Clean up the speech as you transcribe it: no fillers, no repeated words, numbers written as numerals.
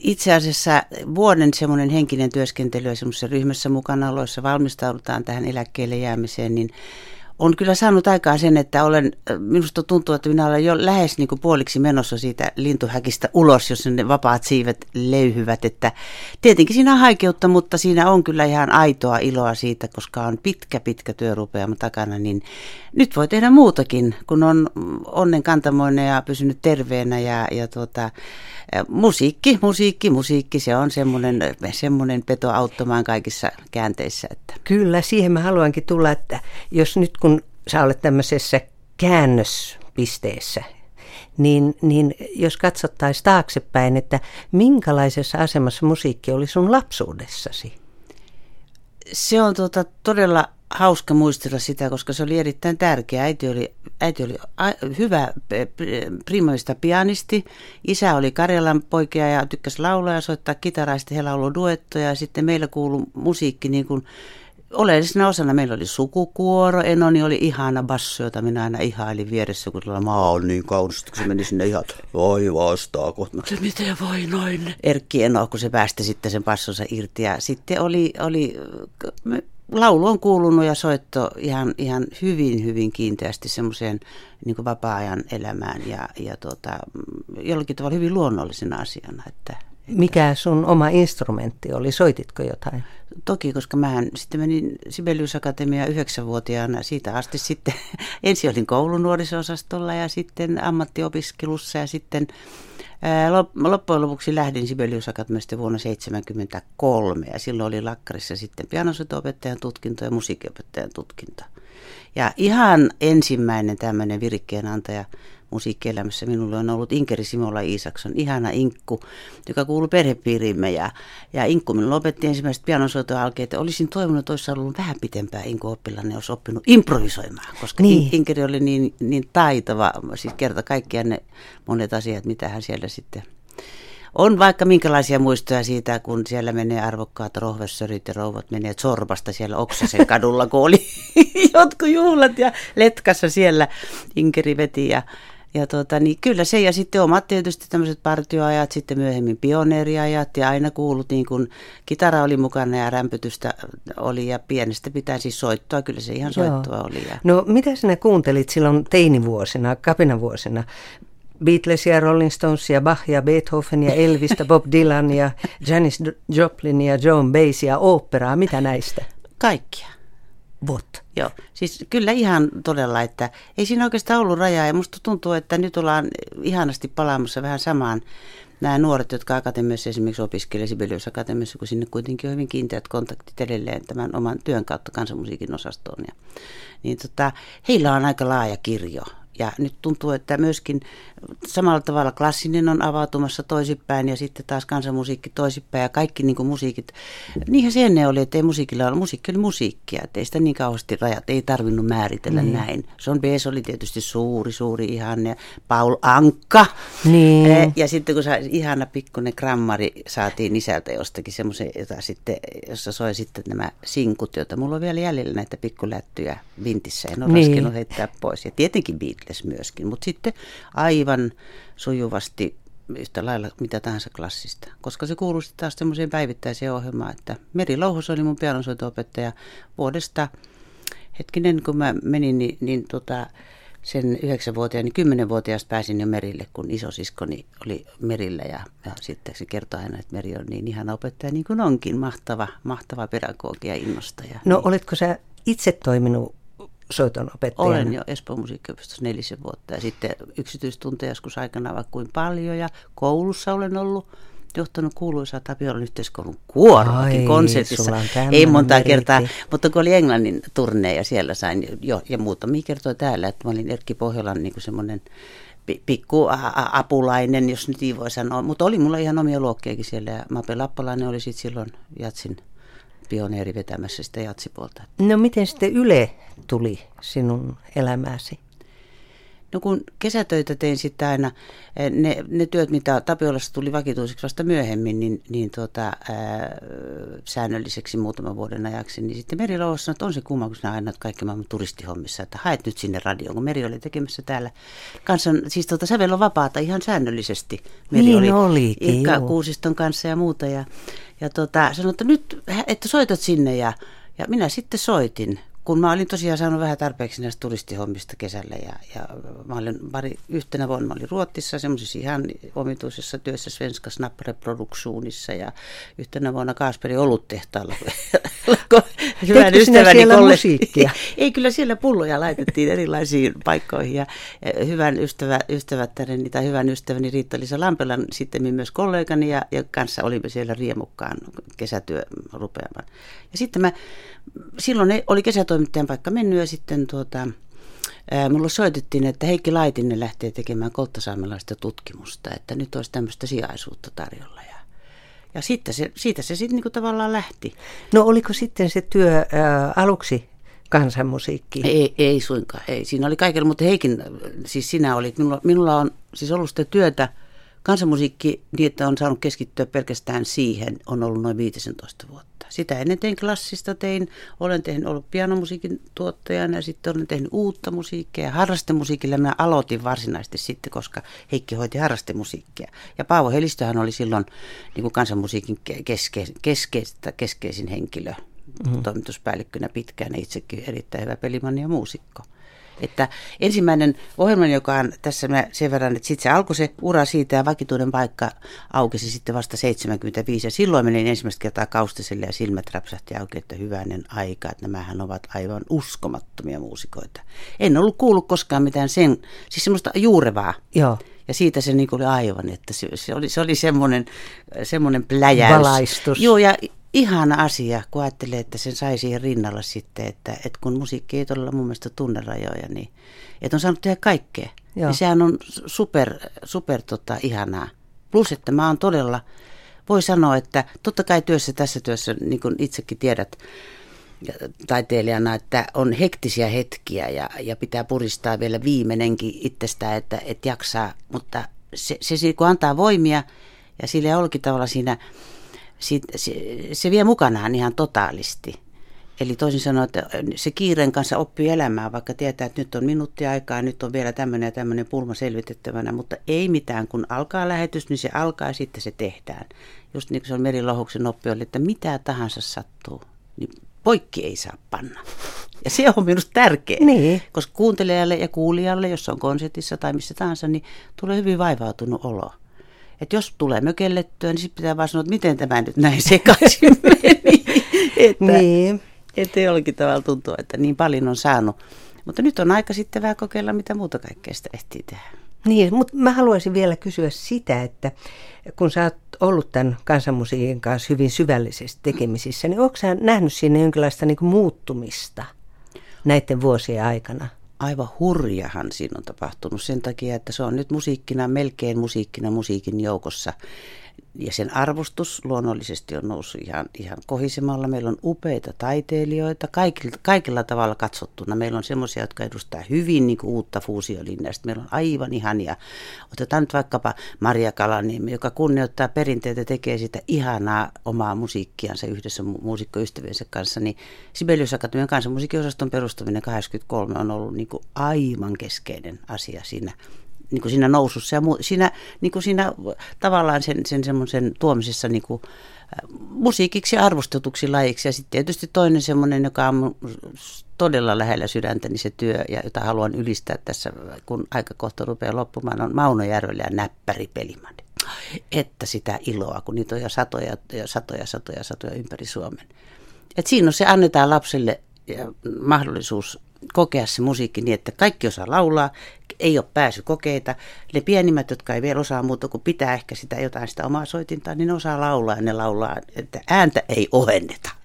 itse asiassa vuoden semmoinen henkinen työskentely ja semmoisessa ryhmässä mukana oloissa valmistaudutaan tähän eläkkeelle jäämiseen, niin on kyllä saanut aikaan sen, että minusta tuntuu, että minä olen jo lähes niin kuin puoliksi menossa siitä lintuhäkistä ulos, jos ne vapaat siivet löyhyvät. Että tietenkin siinä on haikeutta, mutta siinä on kyllä ihan aitoa iloa siitä, koska on pitkä työrupeama takana, niin nyt voi tehdä muutakin, kun on onnenkantamoinen ja pysynyt terveenä ja musiikki, se on semmoinen peto auttamaan kaikissa käänteissä. Että. Kyllä, siihen mä haluankin tulla, että jos nyt kun sä olet tämmöisessä käännöspisteessä, niin jos katsottaisiin taaksepäin, että minkälaisessa asemassa musiikki oli sun lapsuudessasi? Se on todella hauska muistella sitä, koska se oli erittäin tärkeä. Äiti oli hyvä primavista pianisti. Isä oli Karjalan poikia ja tykkäsi laulaa ja soittaa kitaraa. Sitten he lauloi duettoja ja sitten meillä kuului musiikki niin kuin oleellisena osana. Meillä oli sukukuoro. Enoni oli ihana basso, jota minä aina ihailin vieressä, kun maa on niin kaunis, kun se meni sinne ihan, voi vastaako. Miten voi noin? Erkki Eno, kun se päästi sitten sen bassonsa irti. Ja sitten oli laulu on kuulunut ja soitto ihan hyvin kiinteästi semmoiseen niin kuin vapaa-ajan elämään ja jollakin tavalla hyvin luonnollisena asiana. Mikä sun oma instrumentti oli? Soititko jotain? Toki, koska mähän sitten menin Sibelius Akatemiaan 9-vuotiaana. Siitä asti sitten ensin olin koulunuoriso-osastolla ja sitten ammattiopiskelussa ja sitten loppujen lopuksi lähdin Sibelius Akatemiasta vuonna 1973 ja silloin oli lakkarissa sitten pianosoito-opettajan tutkinto ja musiikkiopettajan tutkinto. Ja ihan ensimmäinen tämmöinen virikkeenantaja musiikkielämässä minulle on ollut Inkeri Simola Iisakson, ihana Inkku, joka kuului perhepiiriimme. Ja Inkku minulle opetti ensimmäiset pianosoitoalkeet. Olisin toivonut, että olisi ollut vähän pitempää Inkku oppilainen, olisi oppinut improvisoimaan, koska Inkeri oli niin taitava, siis kerta kaikkiaan ne monet asiat, mitä hän siellä sitten on, vaikka minkälaisia muistoja siitä, kun siellä menee arvokkaat rohvessörit ja rouvat menee Zorbasta siellä Oksasen kadulla, kun oli jotkut juhlat ja Letkassa siellä Inkeri veti niin kyllä se ja sitten omat tietysti tämmöiset partioajat, sitten myöhemmin pioneeriajat ja aina kuulut niin kuin kitara oli mukana ja rämpytystä oli ja pienestä pitää siis soittoa, kyllä se ihan soittoa oli. No mitä sinä kuuntelit silloin teinivuosina, kapinavuosina? Beatlesia, Rolling Stonesia, Bachia, Beethovenia, Elvistä, Bob Dylania, Janis Joplinia, Joan Baezia, oopperaa, mitä näistä? Kaikkia. What? Joo, siis kyllä ihan todella, että ei siinä oikeastaan ollut rajaa ja musta tuntuu, että nyt ollaan ihanasti palaamassa vähän samaan nämä nuoret, jotka akatemiassa esimerkiksi opiskelevat Sibelius Akatemiassa, kun sinne kuitenkin on hyvin kiinteät kontaktit edelleen tämän oman työn kautta kansanmusiikin osastoon. Heillä on aika laaja kirjo. Ja nyt tuntuu, että myöskin samalla tavalla klassinen on avautumassa toisinpäin ja sitten taas kansanmusiikki toisinpäin ja kaikki niin kuin musiikit. Niinhän se ennen oli, että ei musiikilla ollut. Musiikki oli musiikkia, että ei sitä niin kauheasti rajat, ei tarvinnut määritellä näin. John Baez oli tietysti suuri ihanne, Paul Anka. Niin. Ja sitten kun ihana pikkuinen grammari saatiin isältä jostakin semmoisen, jossa soi sitten nämä sinkut, joita mulla on vielä jäljellä näitä pikkulättyjä vintissä. En ole raskinut heittää pois. Ja tietenkin Beatles myöskin, mutta sitten aivan sujuvasti yhtä lailla mitä tahansa klassista. Koska se kuului sitten taas semmoiseen päivittäiseen ohjelmaan, että Meri Louhos oli mun pianonsoito-opettaja vuodesta, kun mä menin, sen 9-vuotiaani, 10-vuotiaasta pääsin jo merille, kun isosiskoni oli merillä ja sitten se kertoi aina, että Meri on niin ihana opettaja, niin kuin onkin, mahtava pedagogia ja innostaja. No oletko sä itse toiminut soitonopettajana? Olen jo Espoon musiikkiopistossa 4 vuotta ja sitten yksityistunteja joskus aikana vaikka kuin paljon ja koulussa olen ollut johtanut kuuluisaa Tapiolan yhteiskoulun kuoroakin konsertissa. Ei montaa kertaa, mutta kun oli Englannin turnee ja siellä sain jo ja muutamia kertoja täällä, että mä olin Erkki Pohjolan niin kuin semmoinen pikku apulainen, jos nyt niin voi sanoa, mutta oli mulla ihan omia luokkejakin siellä ja Mape Lappalainen oli sitten silloin jatsin pioneeri vetämässä sitä jatsipuolta. No miten sitten Yle tuli sinun elämääsi? No kun kesätöitä tein sitten aina, ne työt, mitä Tapiolassa tuli vakituiseksi vasta myöhemmin, säännölliseksi muutaman vuoden ajaksi, niin sitten Meri Louhos sanoi, että on se kumma, kun sinä aina kaikki maailman turistihommissa, että haet nyt sinne radioon, kun Meri oli tekemässä täällä sävel on vapaata ihan säännöllisesti. Meri niin oli Ilkka Kuusiston kanssa ja muuta, ja sanoi, että nyt, että soitat sinne, ja minä sitten soitin. Kun mä olin tosiaan saanut vähän tarpeeksi näistä turistihommista kesällä ja mä olin yhtenä vuonna mä olin Ruotsissa semmoisessa ihan omituisessa työssä Svenska Snappare-produktionissa ja yhtenä vuonna Kaasperin oluttehtaalla. Hyvän ystäväni siellä musiikkia? Ei, kyllä siellä pulloja laitettiin erilaisiin paikkoihin ja hyvän ystäväni Riitta-Liisa Lampelan sitten myös kollegani ja kanssa olimme siellä riemukkaan kesätyö rupeamaan. Ja sitten silloin oli kesätoimittajan paikka mennyt ja sitten mulla soitettiin, että Heikki Laitinen lähtee tekemään kolttasaamelaista tutkimusta, että nyt olisi tämmöistä sijaisuutta tarjolla. Ja siitä se sitten niinku tavallaan lähti. No oliko sitten se työ aluksi kansanmusiikki? Ei suinkaan, ei. Siinä oli kaikilla, mutta Heikin, siis sinä olit, minulla on siis ollut sitä työtä, kansanmusiikki, niin että on saanut keskittyä pelkästään siihen, on ollut noin 15 vuotta. Sitä ennen tein klassista, olen ollut pianomusiikin tuottajana ja sitten olen tehnyt uutta musiikkia. Ja harrastemusiikilla minä aloitin varsinaisesti sitten, koska Heikki hoiti harrastemusiikkia. Ja Paavo Helistöhän oli silloin niin kuin kansanmusiikin keskeisin henkilö, toimituspäällikkönä pitkään ja itsekin erittäin hyvä pelimanni ja muusikko. Että ensimmäinen ohjelma, joka on tässä sen verran, että sitten se alkoi se ura siitä ja vakituinen paikka aukesi sitten vasta 75. Ja silloin menin ensimmäistä kertaa Kaustiselle ja silmät räpsähti auki, että hyvänen aika, että nämähän ovat aivan uskomattomia muusikoita. En ollut kuullut koskaan mitään siis semmoista juurevaa. Joo. Ja siitä se niin oli aivan, että se oli semmoinen pläjäys. Valaistus. Joo, ja ihana asia, kun ajattelee, että sen sai siihen rinnalla sitten, että kun musiikki ei todella mun mielestä tunne rajoja, niin että on saanut tehdä kaikkea. Niin sehän on super ihanaa. Plus, että mä oon todella, voi sanoa, että totta kai tässä työssä, niin kuin itsekin tiedät taiteilijana, että on hektisiä hetkiä ja pitää puristaa vielä viimeinenkin itsestään, että jaksaa, mutta se kun antaa voimia ja sillä jollakin tavalla siinä se vie mukanaan ihan totaalisti. Eli toisin sanoen, että se kiireen kanssa oppii elämään, vaikka tietää, että nyt on minuutti aikaa, nyt on vielä tämmöinen ja tämmöinen pulma selvitettävänä, mutta ei mitään. Kun alkaa lähetys, niin se alkaa ja sitten se tehdään. Just niin kuin se on Meri Louhoksen oppi oli, että mitä tahansa sattuu, niin poikki ei saa panna. Ja se on minusta tärkeää, koska kuuntelijalle ja kuulijalle, jos on konsertissa tai missä tahansa, niin tulee hyvin vaivautunut olo. Että jos tulee mökellettyä, niin sitten pitää vaan sanoa, että miten tämä nyt näin sekaisin meni. Että jollakin tavalla tuntuu, että niin paljon on saanut. Mutta nyt on aika sitten vähän kokeilla, mitä muuta kaikkea sitä ehtii tehdä. Niin, mutta mä haluaisin vielä kysyä sitä, että kun sä oot ollut tämän kansanmusiikin kanssa hyvin syvällisesti tekemisissä, niin ootko sä nähnyt siinä jonkinlaista niin kuin muuttumista näiden vuosien aikana? Aivan hurjahan siinä on tapahtunut sen takia, että se on nyt melkein musiikkina musiikin joukossa. Ja sen arvostus luonnollisesti on noussut ihan kohisemalla. Meillä on upeita taiteilijoita, kaikilla tavalla katsottuna. Meillä on semmoisia, jotka edustaa hyvin niin kuin uutta fuusiolinjaa. Meillä on aivan ihania. Otetaan nyt vaikkapa Maria Kalaniemi, joka kunnioittaa perinteitä, tekee sitä ihanaa omaa musiikkiansa yhdessä muusikkoystäviensä kanssa. Niin Sibelius Akatemian kansanmusiikkiosaston perustaminen 1983 on ollut niin kuin aivan keskeinen asia siinä. Niin kuin siinä nousussa ja siinä tavallaan sen semmoisen tuomisessa niin kuin musiikiksi ja arvostetuksi lajiksi. Ja sitten tietysti toinen semmoinen, joka on todella lähellä sydäntäni se työ, ja jota haluan ylistää tässä, kun aika kohta rupeaa loppumaan, on Mauno Järvelä ja Näppäri Pelimanni. Että sitä iloa, kun niitä on jo satoja ympäri Suomen. Et siinä on se, annetaan lapselle mahdollisuus kokea se musiikki niin, että kaikki osaa laulaa, ei ole pääsykokeita. Ne pienimmät, jotka ei vielä osaa muuta kuin pitää ehkä sitä omaa soitintaa, niin ne osaa laulaa ja ne laulaa, että ääntä ei ohenneta.